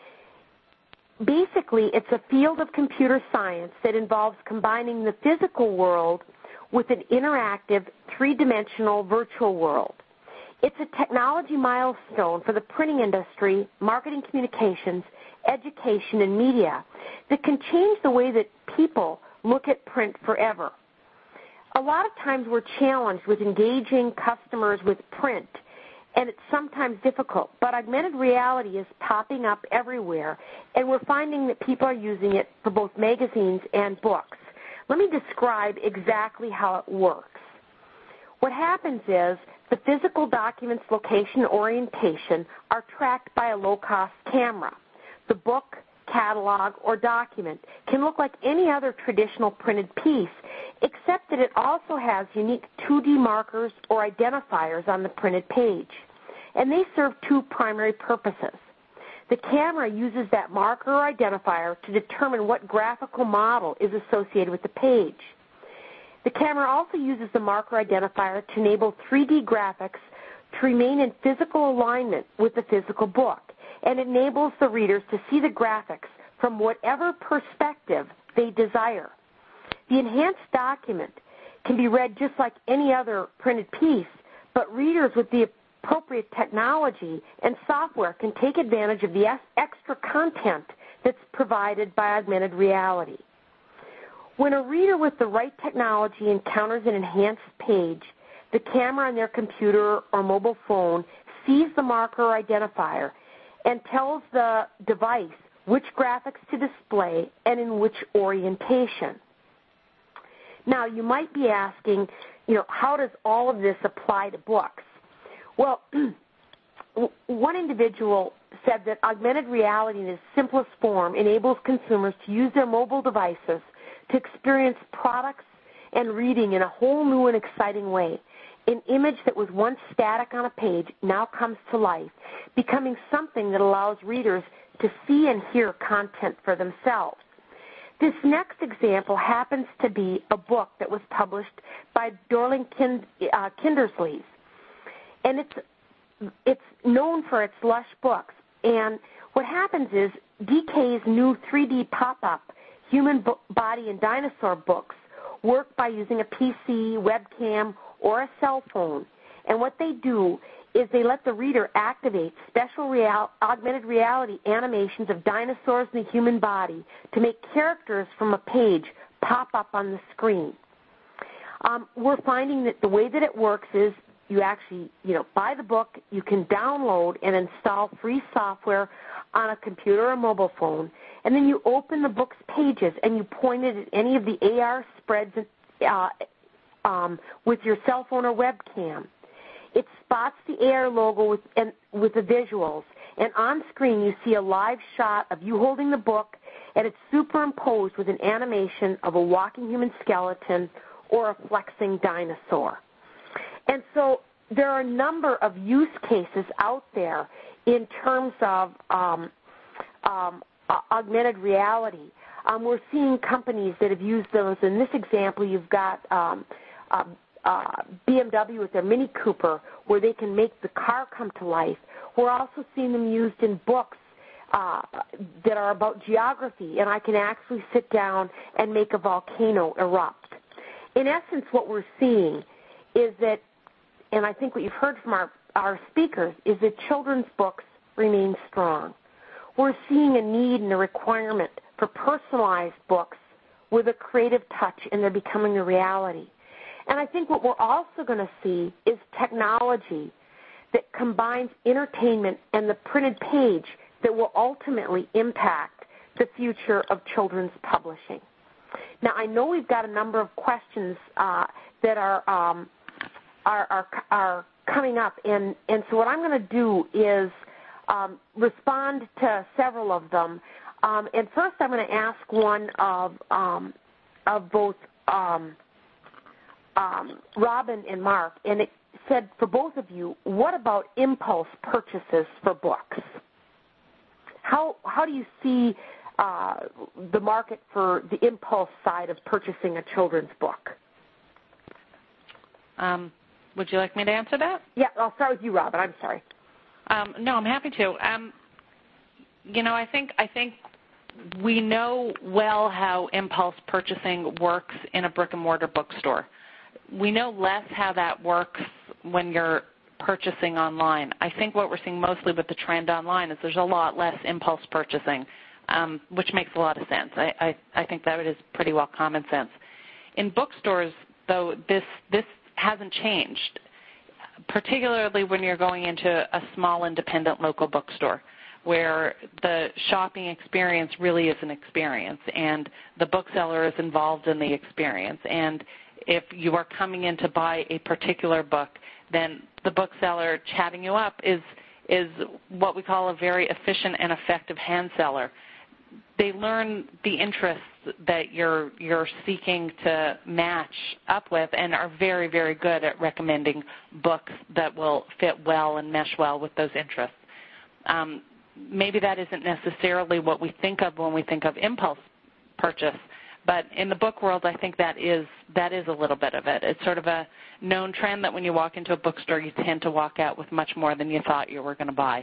[SPEAKER 1] Basically, it's a field of computer science that involves combining the physical world with an interactive, three-dimensional virtual world. It's a technology milestone for the printing industry, marketing communications, education, and media that can change the way that people look at print forever. A lot of times we're challenged with engaging customers with print, and it's sometimes difficult, but augmented reality is popping up everywhere, and we're finding that people are using it for both magazines and books. Let me describe exactly how it works. What happens is the physical document's location and orientation are tracked by a low-cost camera. The book, catalog, or document can look like any other traditional printed piece, except that it also has unique 2D markers or identifiers on the printed page, and they serve two primary purposes. The camera uses that marker or identifier to determine what graphical model is associated with the page. The camera also uses the marker identifier to enable 3D graphics to remain in physical alignment with the physical book, and enables the readers to see the graphics from whatever perspective they desire. The enhanced document can be read just like any other printed piece, but readers with the appropriate technology and software can take advantage of the extra content that's provided by augmented reality. When a reader with the right technology encounters an enhanced page, the camera on their computer or mobile phone sees the marker or identifier and tells the device which graphics to display and in which orientation. Now, you might be asking, how does all of this apply to books? Well, one individual said that augmented reality in its simplest form enables consumers to use their mobile devices to experience products and reading in a whole new and exciting way. An image that was once static on a page now comes to life, becoming something that allows readers to see and hear content for themselves. This next example happens to be a book that was published by Dorling Kindersley, and it's known for its lush books. And what happens is DK's new 3D pop-up Human Body and Dinosaur books work by using a PC, webcam, or a cell phone. And what they do is they let the reader activate special augmented reality animations of dinosaurs in the human body to make characters from a page pop up on the screen. We're finding that the way that it works is you actually, buy the book, you can download and install free software on a computer or mobile phone, and then you open the book's pages and you point it at any of the AR spreads with your cell phone or webcam. It spots the AR logo with the visuals, and on screen you see a live shot of you holding the book, and it's superimposed with an animation of a walking human skeleton or a flexing dinosaur. And so there are a number of use cases out there in terms of augmented reality. We're seeing companies that have used those. In this example, you've got BMW with their Mini Cooper, where they can make the car come to life. We're also seeing them used in books that are about geography, and I can actually sit down and make a volcano erupt. In essence, what we're seeing is that, and I think what you've heard from our speakers, is that children's books remain strong. We're seeing a need and a requirement for personalized books with a creative touch, and they're becoming a reality. And I think what we're also going to see is technology that combines entertainment and the printed page that will ultimately impact the future of children's publishing. Now, I know we've got a number of questions that are coming up, and so what I'm going to do is respond to several of them. And first, I'm going to ask one of both Robin and Mark, and it said for both of you, what about impulse purchases for books? How do you see the market for the impulse side of purchasing a children's book?
[SPEAKER 2] Would you like me to answer that?
[SPEAKER 1] Yeah, I'll start with you, Robin. I'm sorry.
[SPEAKER 2] No, I'm happy to. I think we know well how impulse purchasing works in a brick-and-mortar bookstore. We know less how that works when you're purchasing online. I think what we're seeing mostly with the trend online is there's a lot less impulse purchasing, which makes a lot of sense. I think that is pretty well common sense. In bookstores, though, this hasn't changed, particularly when you're going into a small independent local bookstore where the shopping experience really is an experience and the bookseller is involved in the experience. And if you are coming in to buy a particular book, then the bookseller chatting you up is what we call a very efficient and effective hand seller. they learn the interests that you're seeking to match up with, and are very, very good at recommending books that will fit well and mesh well with those interests. Maybe that isn't necessarily what we think of when we think of impulse purchase, but in the book world, I think that is a little bit of it. It's sort of a known trend that when you walk into a bookstore, you tend to walk out with much more than you thought you were going to buy.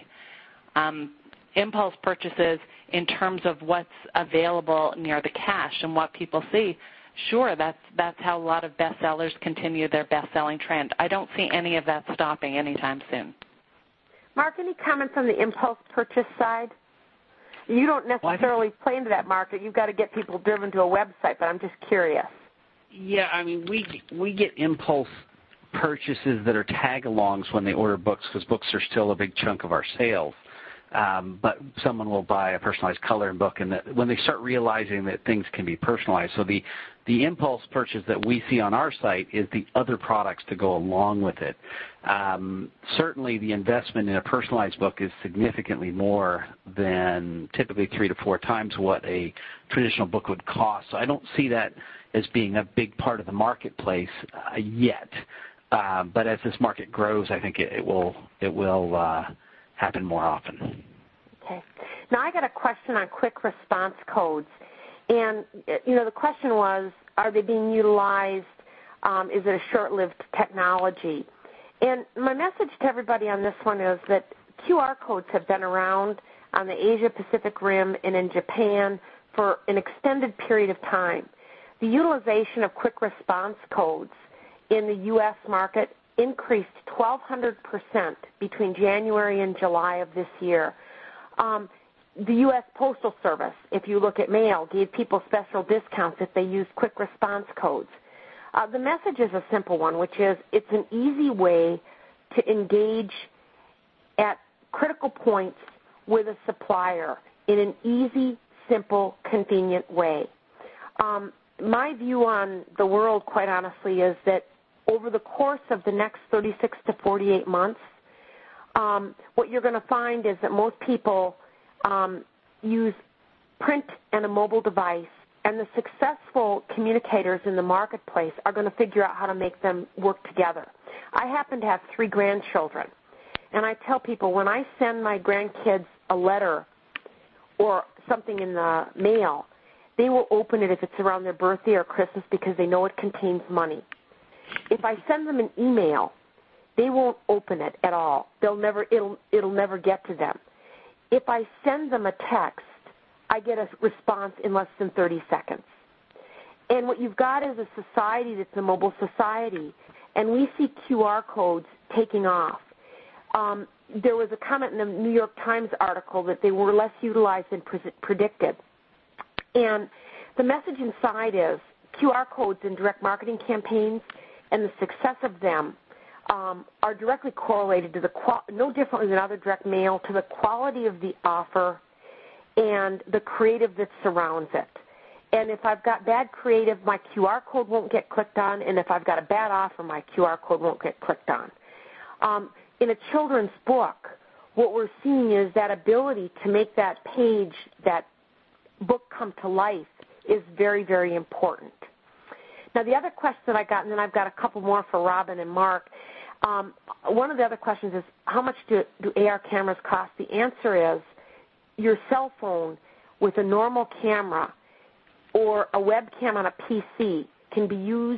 [SPEAKER 2] Impulse purchases, in terms of what's available near the cache and what people see, sure, that's how a lot of bestsellers continue their best-selling trend. I don't see any of that stopping anytime soon.
[SPEAKER 1] Mark, any comments on the impulse purchase side? You don't necessarily play into that market. You've got to get people driven to a website, but I'm just curious.
[SPEAKER 3] Yeah, I mean, we get impulse purchases that are tag-alongs when they order books, because books are still a big chunk of our sales. But someone will buy a personalized coloring book, and when they start realizing that things can be personalized. So the impulse purchase that we see on our site is the other products to go along with it. Certainly the investment in a personalized book is significantly more than typically 3 to 4 times what a traditional book would cost. So I don't see that as being a big part of the marketplace yet. But as this market grows, I think it will happen more often.
[SPEAKER 1] Okay. Now I got a question on quick response codes. And, the question was, are they being utilized? Is it a short-lived technology? And my message to everybody on this one is that QR codes have been around on the Asia-Pacific Rim and in Japan for an extended period of time. The utilization of quick response codes in the U.S. market increased 1,200% between January and July of this year. The U.S. Postal Service, if you look at mail, gave people special discounts if they used quick response codes. The message is a simple one, which is it's an easy way to engage at critical points with a supplier in an easy, simple, convenient way. My view on the world, quite honestly, is that over the course of the next 36 to 48 months, what you're going to find is that most people use print and a mobile device, and the successful communicators in the marketplace are going to figure out how to make them work together. I happen to have 3 grandchildren, and I tell people when I send my grandkids a letter or something in the mail, they will open it if it's around their birthday or Christmas because they know it contains money. If I send them an email, they won't open it at all. It'll never get to them. If I send them a text, I get a response in less than 30 seconds. And what you've got is a society that's a mobile society, and we see QR codes taking off. There was a comment in the New York Times article that they were less utilized than predicted. And the message inside is QR codes in direct marketing campaigns and the success of them are directly correlated to no differently than other direct mail, to the quality of the offer and the creative that surrounds it. And if I've got bad creative, my QR code won't get clicked on, and if I've got a bad offer, my QR code won't get clicked on. In a children's book, what we're seeing is that ability to make that page, that book come to life is very, very important. Now, the other question that I got, and then I've got a couple more for Robin and Mark, one of the other questions is, how much do AR cameras cost? The answer is your cell phone with a normal camera or a webcam on a PC can be used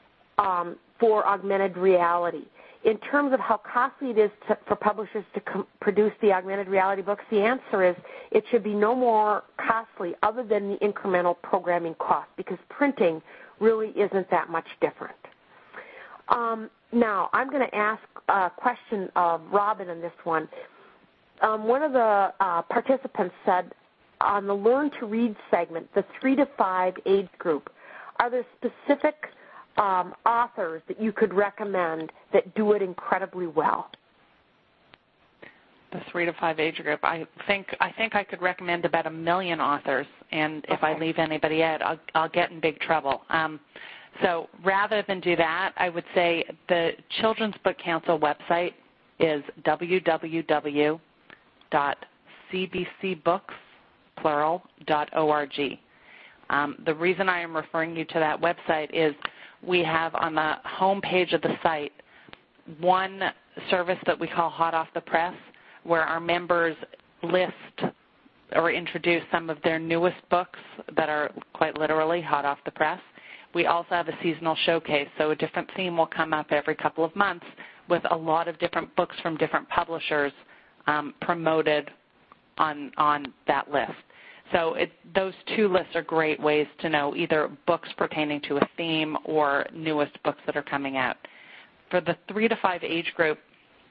[SPEAKER 1] for augmented reality. In terms of how costly it is for publishers to produce the augmented reality books, the answer is it should be no more costly other than the incremental programming cost, because printing really isn't that much different. Now, I'm going to ask a question of Robin on this one. One of the participants said on the Learn to Read segment, the 3 to 5 age group, are there specific authors that you could recommend that do it incredibly well?
[SPEAKER 2] The 3 to 5 age group, I think I could recommend about 1 million authors, and if I leave anybody out, I'll get in big trouble. So rather than do that, I would say the Children's Book Council website is www.cbcbooks.org. plural.org. The reason I am referring you to that website is we have on the home page of the site one service that we call Hot Off the Press, where our members list or introduce some of their newest books that are quite literally hot off the press. We also have a seasonal showcase, so a different theme will come up every couple of months with a lot of different books from different publishers promoted on that list. So those two lists are great ways to know either books pertaining to a theme or newest books that are coming out. For the 3 to 5 age group,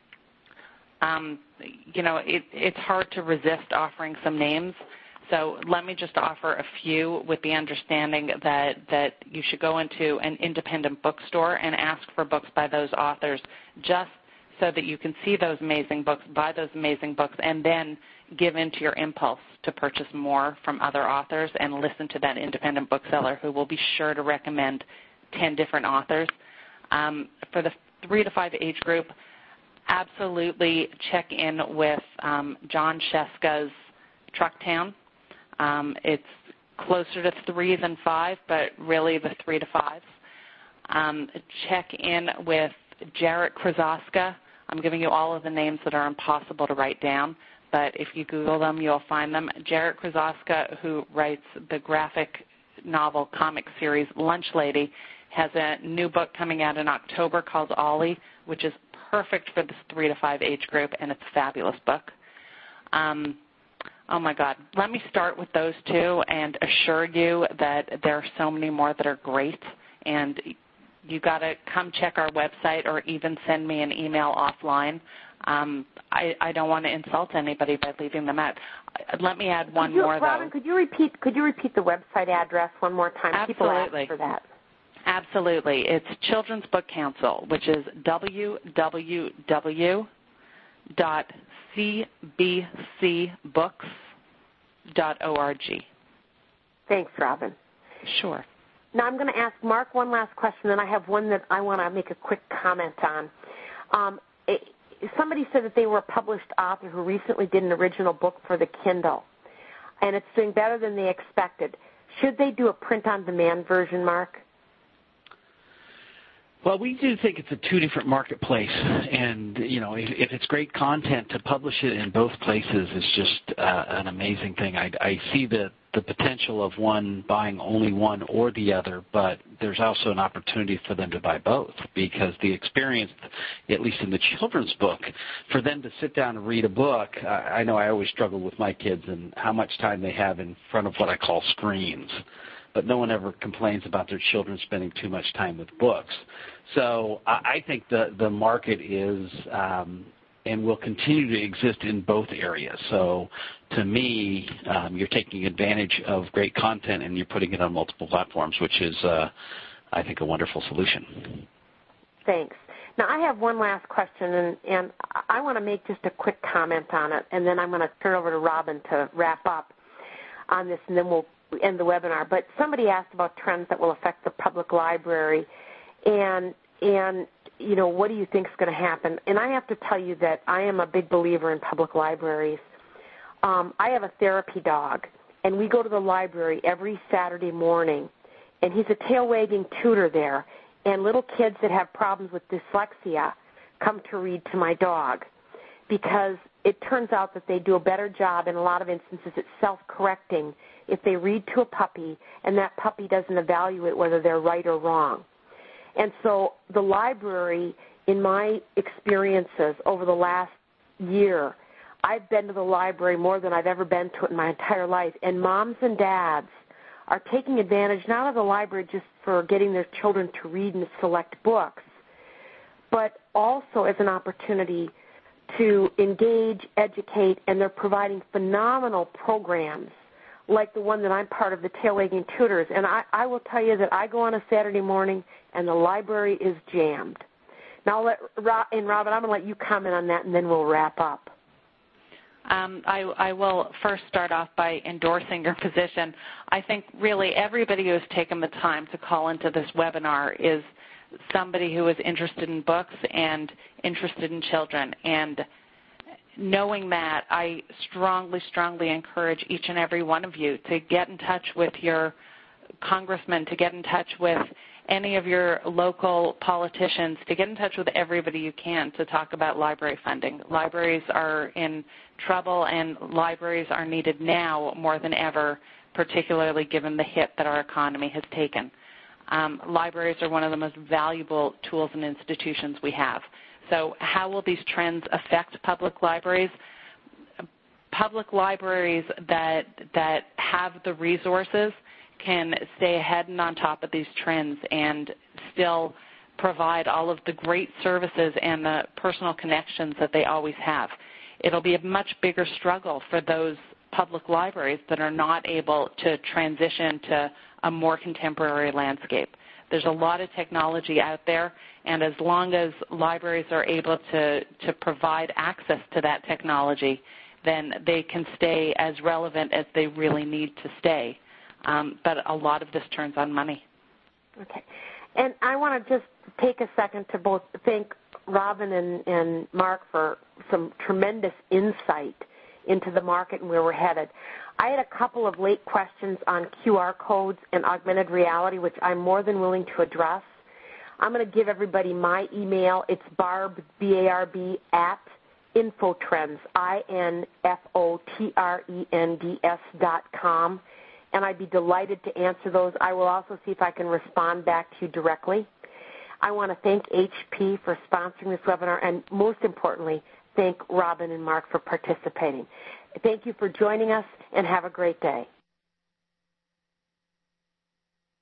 [SPEAKER 2] it's hard to resist offering some names. So let me just offer a few with the understanding that you should go into an independent bookstore and ask for books by those authors just so that you can see those amazing books, buy those amazing books, and then give in to your impulse to purchase more from other authors and listen to that independent bookseller who will be sure to recommend 10 different authors. For the 3 to 5 age group, absolutely check in with John Sheska's Trucktown. It's closer to 3 than 5, but really the 3 to 5s. Check in with Jarrett Krasoska. I'm giving you all of the names that are impossible to write down, but if you Google them, you'll find them. Jarrett Krasoska, who writes the graphic novel comic series Lunch Lady, has a new book coming out in October called Ollie, which is perfect for this 3 to 5 age group, and it's a fabulous book. Oh, my God. Let me start with those two and assure you that there are so many more that are great, and you got to come check our website or even send me an email offline. I don't want to insult anybody by leaving them out. Let me add one more, though.
[SPEAKER 1] Robin, could you repeat the website address one more time?
[SPEAKER 2] Absolutely.
[SPEAKER 1] People ask for that.
[SPEAKER 2] Absolutely. It's Children's Book Council, which is www.cbcbooks.org. Thanks,
[SPEAKER 1] Robin.
[SPEAKER 2] Sure.
[SPEAKER 1] Now I'm going to ask Mark one last question, and I have one that I want to make a quick comment on. Somebody said that they were a published author who recently did an original book for the Kindle, and it's doing better than they expected. Should they do a print-on-demand version, Mark?
[SPEAKER 3] Well, we do think it's a two different marketplace, and if it's great content, to publish it in both places is just an amazing thing. I see the potential of one buying only one or the other, but there's also an opportunity for them to buy both, because the experience, at least in the children's book, for them to sit down and read a book, I know I always struggle with my kids and how much time they have in front of what I call screens. But no one ever complains about their children spending too much time with books. So I think the market is and will continue to exist in both areas. So to me, you're taking advantage of great content and you're putting it on multiple platforms, which is, I think, a wonderful solution.
[SPEAKER 1] Thanks. Now, I have one last question, and I want to make just a quick comment on it, and then I'm going to turn over to Robin to wrap up on this, and then we'll end the webinar. But somebody asked about trends that will affect the public library, and what do you think is going to happen? And I have to tell you that I am a big believer in public libraries. I have a therapy dog, and we go to the library every Saturday morning, and he's a tail-wagging tutor there, and little kids that have problems with dyslexia come to read to my dog, because it turns out that they do a better job in a lot of instances at self-correcting if they read to a puppy and that puppy doesn't evaluate whether they're right or wrong. And so the library, in my experiences over the last year, I've been to the library more than I've ever been to it in my entire life, and moms and dads are taking advantage not of the library just for getting their children to read and select books, but also as an opportunity to engage, educate, and they're providing phenomenal programs like the one that I'm part of, the Tail-Wagging Tutors. And I will tell you that I go on a Saturday morning and the library is jammed. Now, Robin, I'm going to let you comment on that, and then we'll wrap up.
[SPEAKER 2] I will first start off by endorsing your position. I think really everybody who has taken the time to call into this webinar is somebody who is interested in books and interested in children. And knowing that, I strongly, strongly encourage each and every one of you to get in touch with your congressman, to get in touch with any of your local politicians, to get in touch with everybody you can to talk about library funding. Libraries are in trouble, and libraries are needed now more than ever, particularly given the hit that our economy has taken. Libraries are one of the most valuable tools and institutions we have. So how will these trends affect public libraries? Public libraries that have the resources can stay ahead and on top of these trends and still provide all of the great services and the personal connections that they always have. It'll be a much bigger struggle for those public libraries that are not able to transition to a more contemporary landscape. There's a lot of technology out there, and as long as libraries are able to provide access to that technology, then they can stay as relevant as they really need to stay. But a lot of this turns on money.
[SPEAKER 1] Okay. And I want to just take a second to both thank Robin and Mark for some tremendous insight into the market and where we're headed. I had a couple of late questions on QR codes and augmented reality, which I'm more than willing to address. I'm going to give everybody my email. It's Barb, B-A-R-B, at Infotrends, INFOTRENDS.com, and I'd be delighted to answer those. I will also see if I can respond back to you directly. I want to thank HP for sponsoring this webinar, and most importantly, thank Robin and Mark for participating. Thank you for joining us, and have a great day.